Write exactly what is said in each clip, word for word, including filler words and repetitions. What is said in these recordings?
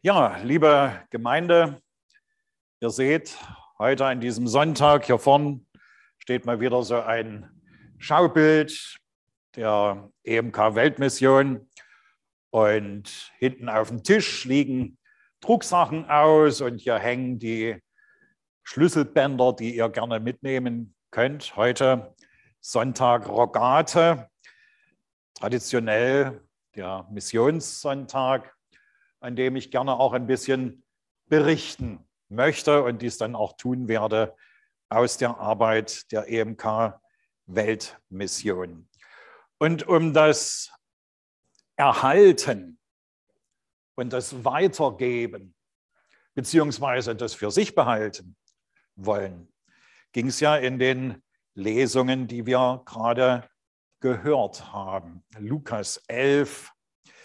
Ja, liebe Gemeinde, ihr seht, heute an diesem Sonntag hier vorn steht mal wieder so ein Schaubild der E M K-Weltmission und hinten auf dem Tisch liegen Drucksachen aus und hier hängen die Schlüsselbänder, die ihr gerne mitnehmen könnt. Heute Sonntag Rogate, traditionell der Missionssonntag, an dem ich gerne auch ein bisschen berichten möchte und dies dann auch tun werde aus der Arbeit der E M K-Weltmission. Und um das Erhalten und das Weitergeben beziehungsweise das für sich behalten wollen, ging es ja in den Lesungen, die wir gerade gehört haben. Lukas elf.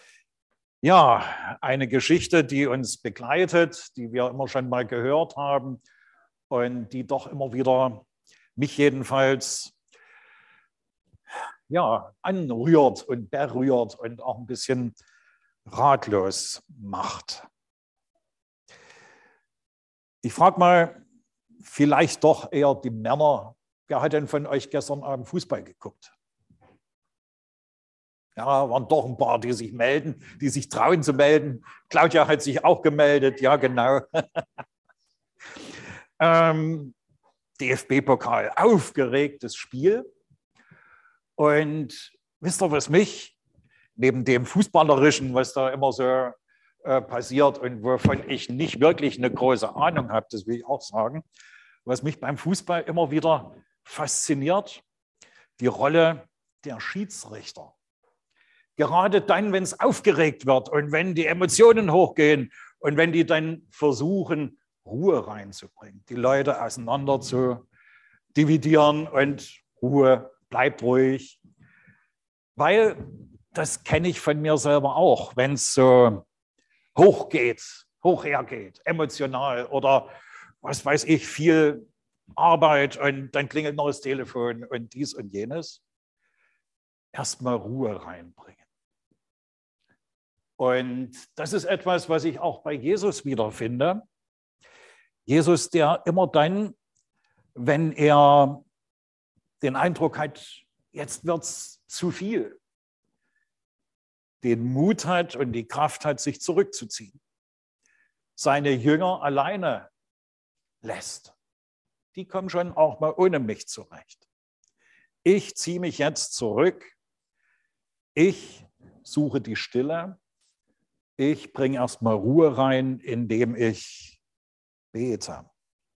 Ja, eine Geschichte, die uns begleitet, die wir immer schon mal gehört haben und die doch immer wieder mich jedenfalls ja, anrührt und berührt und auch ein bisschen ratlos macht. Ich frage mal vielleicht doch eher die Männer, wer hat denn von euch gestern Abend Fußball geguckt? Ja, waren doch ein paar, die sich melden, die sich trauen zu melden. Claudia hat sich auch gemeldet, ja genau. ähm, D F B-Pokal, aufgeregtes Spiel. Und wisst ihr, was mich, neben dem Fußballerischen, was da immer so äh, passiert und wovon ich nicht wirklich eine große Ahnung habe, das will ich auch sagen, was mich beim Fußball immer wieder fasziniert, die Rolle der Schiedsrichter. Gerade dann, wenn es aufgeregt wird und wenn die Emotionen hochgehen und wenn die dann versuchen, Ruhe reinzubringen, die Leute auseinander zu dividieren und Ruhe, bleibt ruhig. Weil, das kenne ich von mir selber auch, wenn es so hoch geht, hoch hergeht, emotional oder was weiß ich, viel Arbeit und dann klingelt noch das Telefon und dies und jenes. Erstmal Ruhe reinbringen. Und das ist etwas, was ich auch bei Jesus wiederfinde. Jesus, der immer dann, wenn er den Eindruck hat, jetzt wird es zu viel, den Mut hat und die Kraft hat, sich zurückzuziehen, seine Jünger alleine lässt. Die kommen schon auch mal ohne mich zurecht. Ich ziehe mich jetzt zurück. Ich suche die Stille. Ich bringe erstmal Ruhe rein, indem ich bete.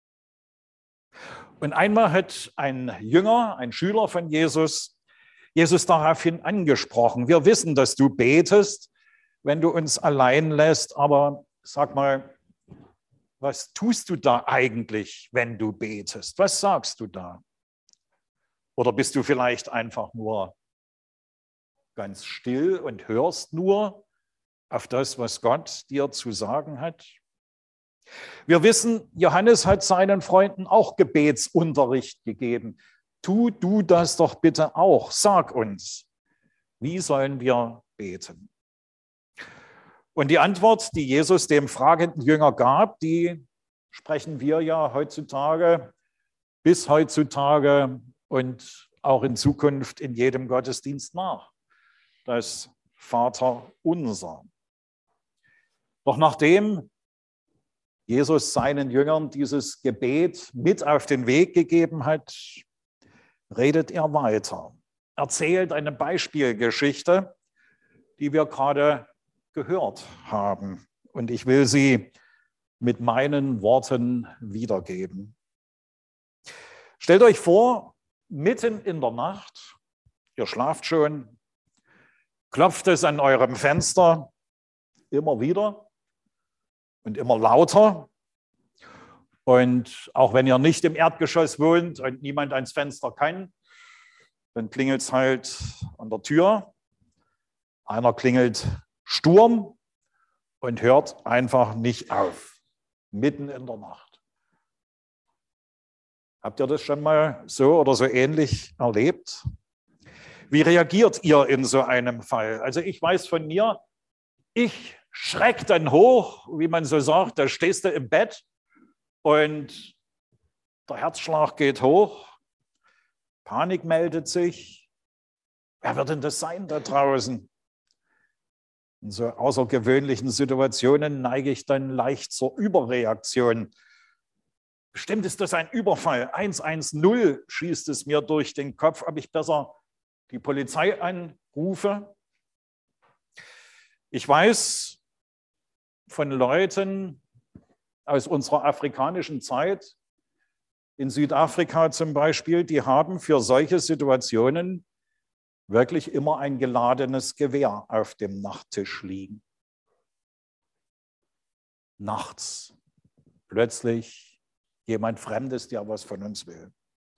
Und einmal hat ein Jünger, ein Schüler von Jesus, Jesus daraufhin angesprochen. Wir wissen, dass du betest, wenn du uns allein lässt, aber sag mal, was tust du da eigentlich, wenn du betest? Was sagst du da? Oder bist du vielleicht einfach nur ganz still und hörst nur auf das, was Gott dir zu sagen hat? Wir wissen, Johannes hat seinen Freunden auch Gebetsunterricht gegeben. Tu du das doch bitte auch. Sag uns, wie sollen wir beten? Und die Antwort, die Jesus dem fragenden Jünger gab, die sprechen wir ja heutzutage, bis heutzutage und auch in Zukunft in jedem Gottesdienst nach. Das Vaterunser. Doch nachdem Jesus seinen Jüngern dieses Gebet mit auf den Weg gegeben hat, redet er weiter, erzählt eine Beispielgeschichte, die wir gerade gehört haben. Und ich will sie mit meinen Worten wiedergeben. Stellt euch vor, mitten in der Nacht, ihr schlaft schon, klopft es an eurem Fenster immer wieder und immer lauter. Und auch wenn ihr nicht im Erdgeschoss wohnt und niemand ans Fenster kann, dann klingelt es halt an der Tür. Einer klingelt Sturm und hört einfach nicht auf, mitten in der Nacht. Habt ihr das schon mal so oder so ähnlich erlebt? Wie reagiert ihr in so einem Fall? Also ich weiß von mir, ich schreckt dann hoch, wie man so sagt, da stehst du im Bett und der Herzschlag geht hoch, Panik meldet sich. Wer wird denn das sein da draußen? In so außergewöhnlichen Situationen neige ich dann leicht zur Überreaktion. Bestimmt ist das ein Überfall. eins eins null schießt es mir durch den Kopf, ob ich besser die Polizei anrufe. Ich weiß von Leuten aus unserer afrikanischen Zeit, in Südafrika zum Beispiel, die haben für solche Situationen wirklich immer ein geladenes Gewehr auf dem Nachttisch liegen. Nachts plötzlich jemand Fremdes, der was von uns will.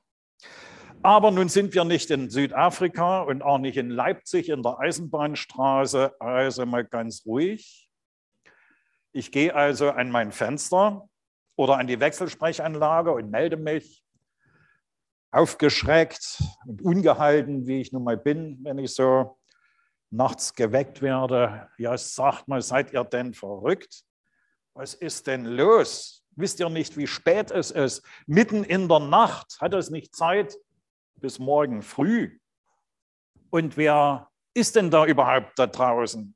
Aber nun sind wir nicht in Südafrika und auch nicht in Leipzig in der Eisenbahnstraße, also mal ganz ruhig. Ich gehe also an mein Fenster oder an die Wechselsprechanlage und melde mich, aufgeschreckt und ungehalten, wie ich nun mal bin, wenn ich so nachts geweckt werde. Ja, sagt mal, seid ihr denn verrückt? Was ist denn los? Wisst ihr nicht, wie spät es ist? Mitten in der Nacht hat es nicht Zeit bis morgen früh. Und wer ist denn da überhaupt da draußen?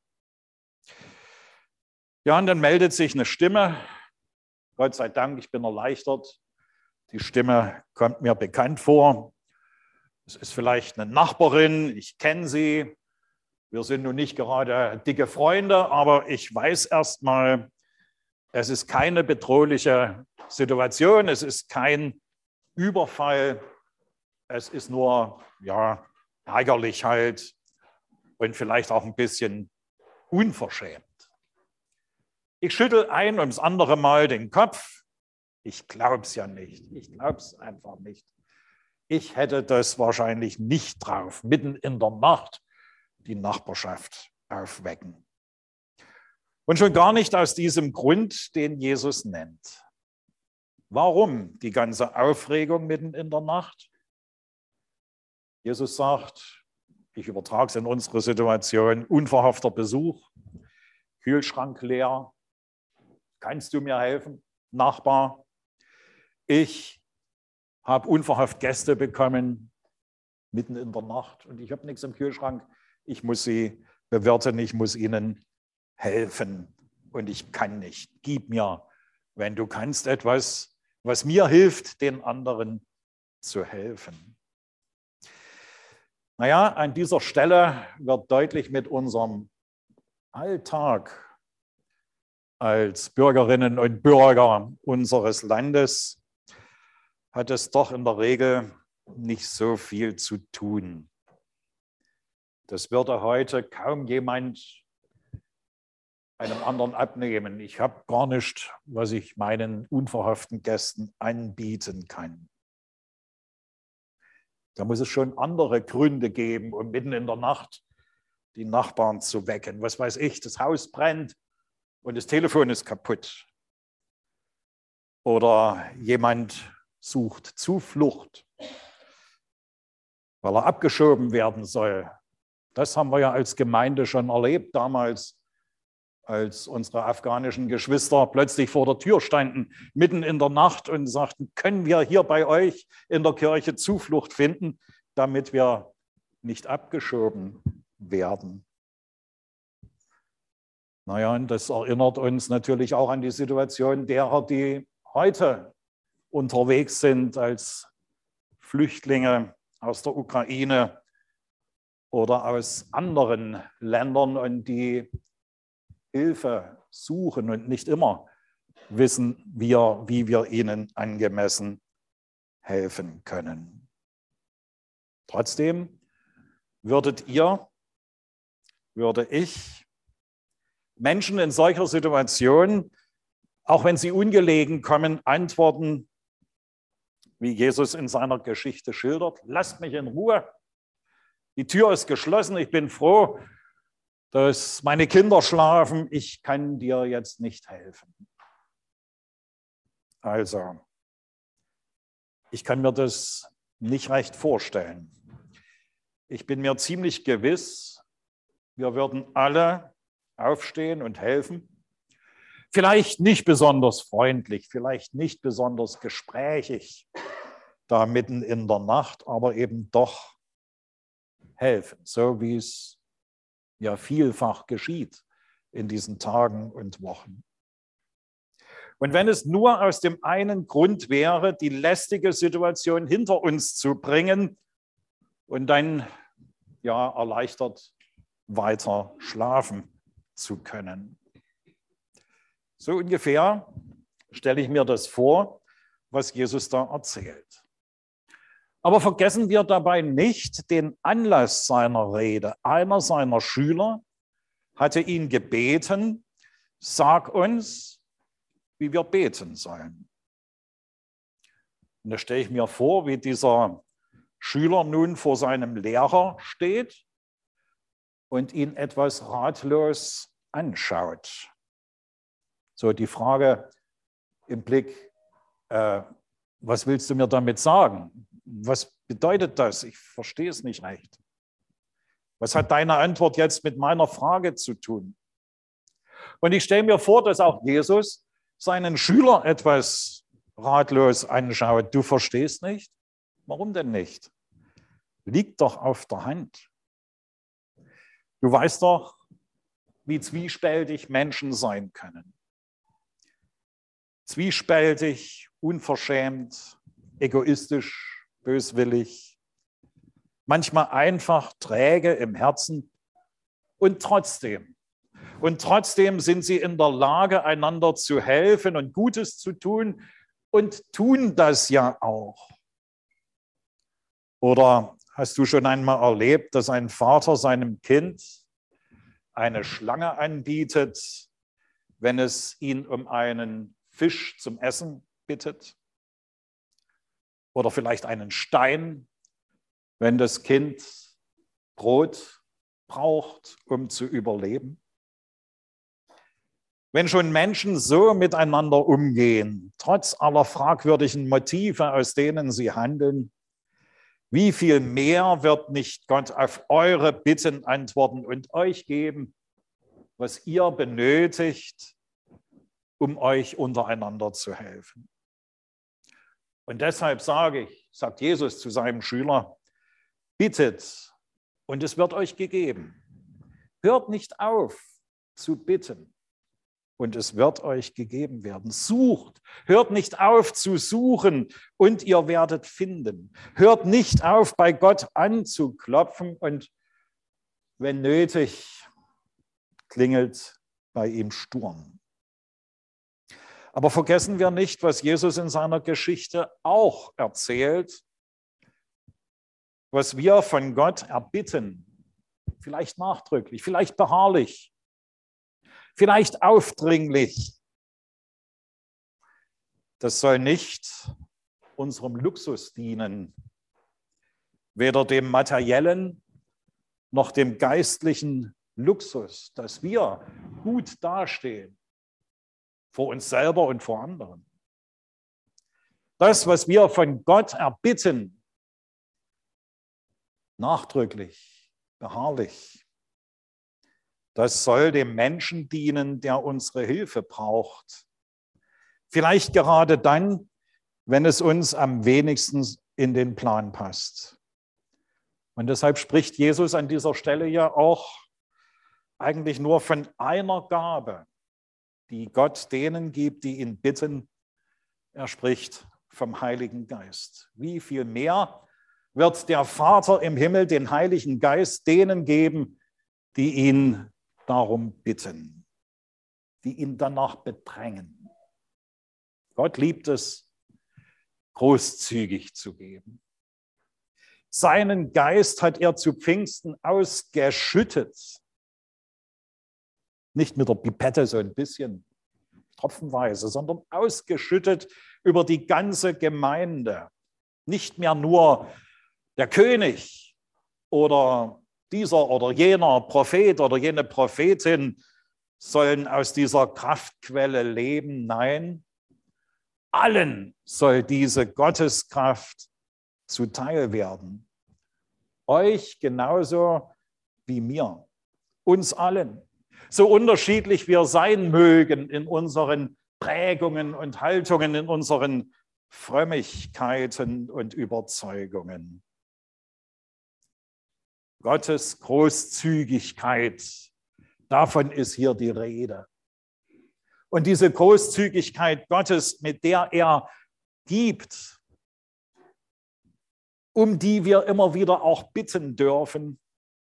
Ja, und dann meldet sich eine Stimme. Gott sei Dank, ich bin erleichtert. Die Stimme kommt mir bekannt vor. Es ist vielleicht eine Nachbarin, ich kenne sie. Wir sind nun nicht gerade dicke Freunde, aber ich weiß erst mal, es ist keine bedrohliche Situation, es ist kein Überfall, es ist nur ja, ärgerlich halt und vielleicht auch ein bisschen unverschämt. Ich schüttel ein ums andere Mal den Kopf. Ich glaube es ja nicht. Ich glaube es einfach nicht. Ich hätte das wahrscheinlich nicht drauf, mitten in der Nacht die Nachbarschaft aufwecken. Und schon gar nicht aus diesem Grund, den Jesus nennt. Warum die ganze Aufregung mitten in der Nacht? Jesus sagt, ich übertrage es in unsere Situation, unverhoffter Besuch, Kühlschrank leer. Kannst du mir helfen, Nachbar? Ich habe unverhofft Gäste bekommen, mitten in der Nacht, und ich habe nichts im Kühlschrank. Ich muss sie bewirten, ich muss ihnen helfen und ich kann nicht. Gib mir, wenn du kannst, etwas, was mir hilft, den anderen zu helfen. Naja, an dieser Stelle wird deutlich, mit unserem Alltag als Bürgerinnen und Bürger unseres Landes hat es doch in der Regel nicht so viel zu tun. Das würde heute kaum jemand einem anderen abnehmen. Ich habe gar nichts, was ich meinen unverhofften Gästen anbieten kann. Da muss es schon andere Gründe geben, um mitten in der Nacht die Nachbarn zu wecken. Was weiß ich, das Haus brennt und das Telefon ist kaputt. Oder jemand sucht Zuflucht, weil er abgeschoben werden soll. Das haben wir ja als Gemeinde schon erlebt damals, als unsere afghanischen Geschwister plötzlich vor der Tür standen, mitten in der Nacht, und sagten, können wir hier bei euch in der Kirche Zuflucht finden, damit wir nicht abgeschoben werden. Naja, und das erinnert uns natürlich auch an die Situation derer, die heute unterwegs sind als Flüchtlinge aus der Ukraine oder aus anderen Ländern und die Hilfe suchen und nicht immer wissen wir, wie wir ihnen angemessen helfen können. Trotzdem würdet ihr, würde ich Menschen in solcher Situation, auch wenn sie ungelegen kommen, antworten, wie Jesus in seiner Geschichte schildert: Lasst mich in Ruhe. Die Tür ist geschlossen. Ich bin froh, dass meine Kinder schlafen. Ich kann dir jetzt nicht helfen. Also, ich kann mir das nicht recht vorstellen. Ich bin mir ziemlich gewiss, wir würden alle aufstehen und helfen. Vielleicht nicht besonders freundlich, vielleicht nicht besonders gesprächig, da mitten in der Nacht, aber eben doch helfen, so wie es ja vielfach geschieht in diesen Tagen und Wochen. Und wenn es nur aus dem einen Grund wäre, die lästige Situation hinter uns zu bringen und dann ja erleichtert weiter schlafen zu können. So ungefähr stelle ich mir das vor, was Jesus da erzählt. Aber vergessen wir dabei nicht den Anlass seiner Rede. Einer seiner Schüler hatte ihn gebeten, sag uns, wie wir beten sollen. Und da stelle ich mir vor, wie dieser Schüler nun vor seinem Lehrer steht und ihn etwas ratlos anschaut. So die Frage im Blick, äh, was willst du mir damit sagen? Was bedeutet das? Ich verstehe es nicht recht. Was hat deine Antwort jetzt mit meiner Frage zu tun? Und ich stelle mir vor, dass auch Jesus seinen Schüler etwas ratlos anschaut. Du verstehst nicht? Warum denn nicht? Liegt doch auf der Hand. Du weißt doch, wie zwiespältig Menschen sein können. Zwiespältig, unverschämt, egoistisch, böswillig, manchmal einfach träge im Herzen und trotzdem. Und trotzdem sind sie in der Lage, einander zu helfen und Gutes zu tun und tun das ja auch. Oder hast du schon einmal erlebt, dass ein Vater seinem Kind eine Schlange anbietet, wenn es ihn um einen Fisch zum Essen bittet? Oder vielleicht einen Stein, wenn das Kind Brot braucht, um zu überleben? Wenn schon Menschen so miteinander umgehen, trotz aller fragwürdigen Motive, aus denen sie handeln, wie viel mehr wird nicht Gott auf eure Bitten antworten und euch geben, was ihr benötigt, um euch untereinander zu helfen? Und deshalb sage ich, sagt Jesus zu seinem Schüler, bittet und es wird euch gegeben. Hört nicht auf zu bitten und es wird euch gegeben werden. Sucht, hört nicht auf zu suchen und ihr werdet finden. Hört nicht auf, bei Gott anzuklopfen und wenn nötig, klingelt bei ihm Sturm. Aber vergessen wir nicht, was Jesus in seiner Geschichte auch erzählt, was wir von Gott erbitten, vielleicht nachdrücklich, vielleicht beharrlich, vielleicht aufdringlich. Das soll nicht unserem Luxus dienen, weder dem materiellen noch dem geistlichen Luxus, dass wir gut dastehen vor uns selber und vor anderen. Das, was wir von Gott erbitten, nachdrücklich, beharrlich, das soll dem Menschen dienen, der unsere Hilfe braucht. Vielleicht gerade dann, wenn es uns am wenigsten in den Plan passt. Und deshalb spricht Jesus an dieser Stelle ja auch eigentlich nur von einer Gabe, die Gott denen gibt, die ihn bitten. Er spricht vom Heiligen Geist. Wie viel mehr wird der Vater im Himmel den Heiligen Geist denen geben, die ihn darum bitten, die ihn danach bedrängen. Gott liebt es, großzügig zu geben. Seinen Geist hat er zu Pfingsten ausgeschüttet. Nicht mit der Pipette so ein bisschen tropfenweise, sondern ausgeschüttet über die ganze Gemeinde. Nicht mehr nur der König oder dieser oder jener Prophet oder jene Prophetin sollen aus dieser Kraftquelle leben. Nein, allen soll diese Gotteskraft zuteil werden. Euch genauso wie mir, uns allen. So unterschiedlich wir sein mögen in unseren Prägungen und Haltungen, in unseren Frömmigkeiten und Überzeugungen. Gottes Großzügigkeit, davon ist hier die Rede. Und diese Großzügigkeit Gottes, mit der er gibt, um die wir immer wieder auch bitten dürfen,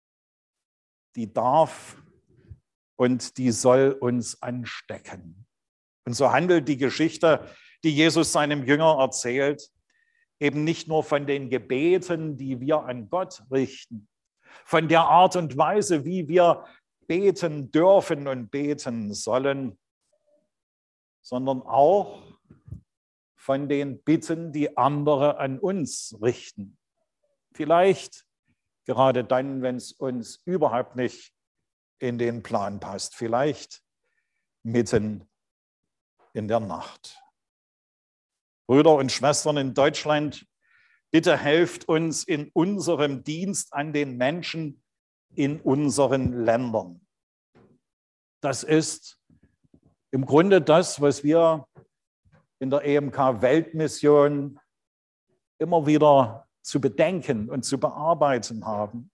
die darf und die soll uns anstecken. Und so handelt die Geschichte, die Jesus seinem Jünger erzählt, eben nicht nur von den Gebeten, die wir an Gott richten, von der Art und Weise, wie wir beten dürfen und beten sollen, sondern auch von den Bitten, die andere an uns richten. Vielleicht gerade dann, wenn es uns überhaupt nicht in den Plan passt, vielleicht mitten in der Nacht. Brüder und Schwestern in Deutschland, bitte helft uns in unserem Dienst an den Menschen in unseren Ländern. Das ist im Grunde das, was wir in der E M K-Weltmission immer wieder zu bedenken und zu bearbeiten haben.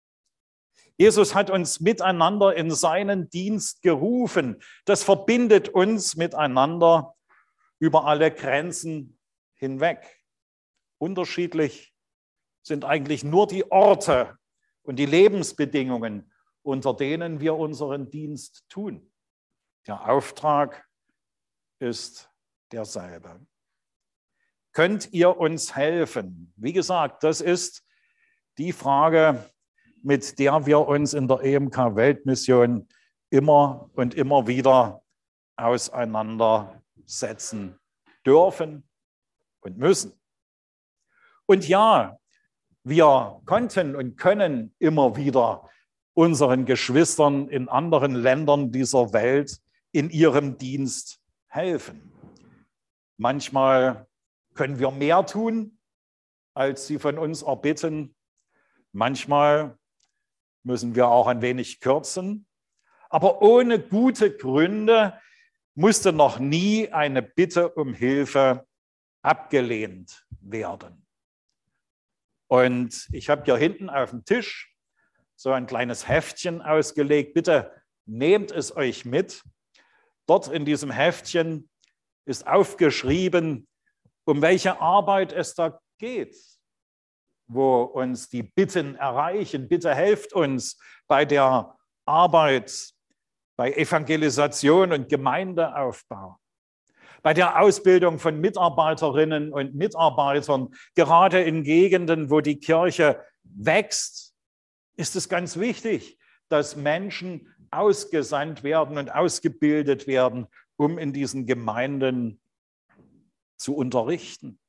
Jesus hat uns miteinander in seinen Dienst gerufen. Das verbindet uns miteinander über alle Grenzen hinweg. Unterschiedlich sind eigentlich nur die Orte und die Lebensbedingungen, unter denen wir unseren Dienst tun. Der Auftrag ist derselbe. Könnt ihr uns helfen? Wie gesagt, das ist die Frage, mit der wir uns in der E M K-Weltmission immer und immer wieder auseinandersetzen dürfen und müssen. Und ja, wir konnten und können immer wieder unseren Geschwistern in anderen Ländern dieser Welt in ihrem Dienst helfen. Manchmal können wir mehr tun, als sie von uns erbitten. Manchmal müssen wir auch ein wenig kürzen. Aber ohne gute Gründe musste noch nie eine Bitte um Hilfe abgelehnt werden. Und ich habe hier hinten auf dem Tisch so ein kleines Heftchen ausgelegt. Bitte nehmt es euch mit. Dort in diesem Heftchen ist aufgeschrieben, um welche Arbeit es da geht, wo uns die Bitten erreichen. Bitte helft uns bei der Arbeit, bei Evangelisation und Gemeindeaufbau, bei der Ausbildung von Mitarbeiterinnen und Mitarbeitern. Gerade in Gegenden, wo die Kirche wächst, ist es ganz wichtig, dass Menschen ausgesandt werden und ausgebildet werden, um in diesen Gemeinden zu unterrichten.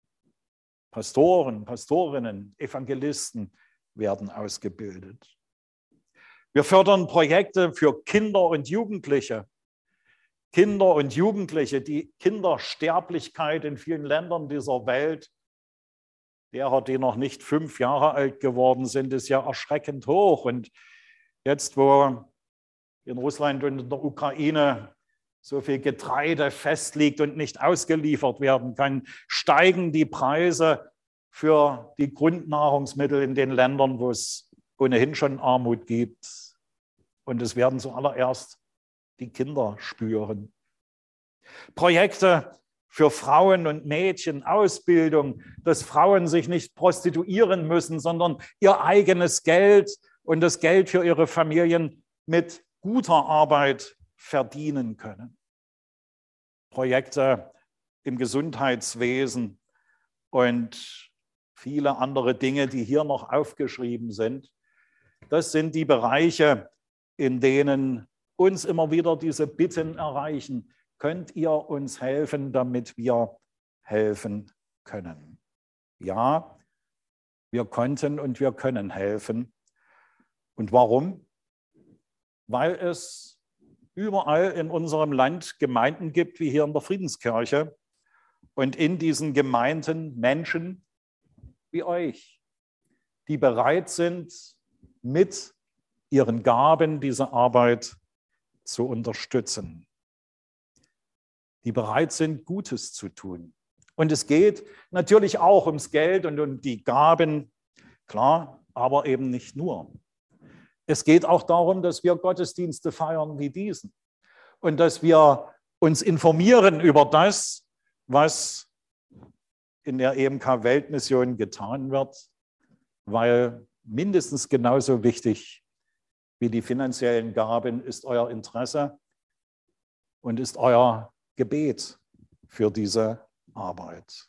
Pastoren, Pastorinnen, Evangelisten werden ausgebildet. Wir fördern Projekte für Kinder und Jugendliche. Kinder und Jugendliche, die Kindersterblichkeit in vielen Ländern dieser Welt, derer, die noch nicht fünf Jahre alt geworden sind, ist ja erschreckend hoch. Und jetzt, wo in Russland und in der Ukraine so viel Getreide festliegt und nicht ausgeliefert werden kann, steigen die Preise für die Grundnahrungsmittel in den Ländern, wo es ohnehin schon Armut gibt. Und es werden zuallererst die Kinder spüren. Projekte für Frauen und Mädchen, Ausbildung, dass Frauen sich nicht prostituieren müssen, sondern ihr eigenes Geld und das Geld für ihre Familien mit guter Arbeit verdienen können. Projekte im Gesundheitswesen und viele andere Dinge, die hier noch aufgeschrieben sind. Das sind die Bereiche, in denen uns immer wieder diese Bitten erreichen. Könnt ihr uns helfen, damit wir helfen können? Ja, wir konnten und wir können helfen. Und warum? Weil es überall in unserem Land Gemeinden gibt, wie hier in der Friedenskirche. Und in diesen Gemeinden Menschen wie euch, die bereit sind, mit ihren Gaben diese Arbeit zu unterstützen, die bereit sind, Gutes zu tun. Und es geht natürlich auch ums Geld und um die Gaben, klar, aber eben nicht nur. Es geht auch darum, dass wir Gottesdienste feiern wie diesen und dass wir uns informieren über das, was in der E M K-Weltmission getan wird, weil mindestens genauso wichtig wie die finanziellen Gaben ist euer Interesse und ist euer Gebet für diese Arbeit.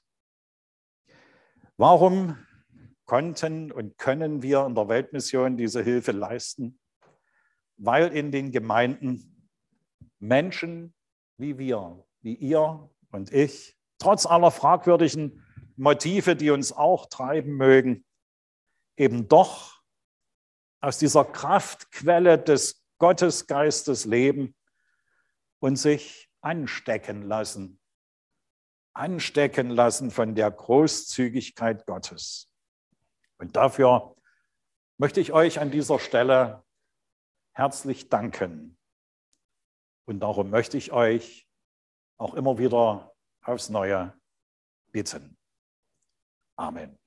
Warum konnten und können wir in der Weltmission diese Hilfe leisten? Weil in den Gemeinden Menschen wie wir, wie ihr und ich, trotz aller fragwürdigen Motive, die uns auch treiben mögen, eben doch aus dieser Kraftquelle des Gottesgeistes leben und sich anstecken lassen. Anstecken lassen von der Großzügigkeit Gottes. Und dafür möchte ich euch an dieser Stelle herzlich danken. Und darum möchte ich euch auch immer wieder aufs Neue bitten. Amen.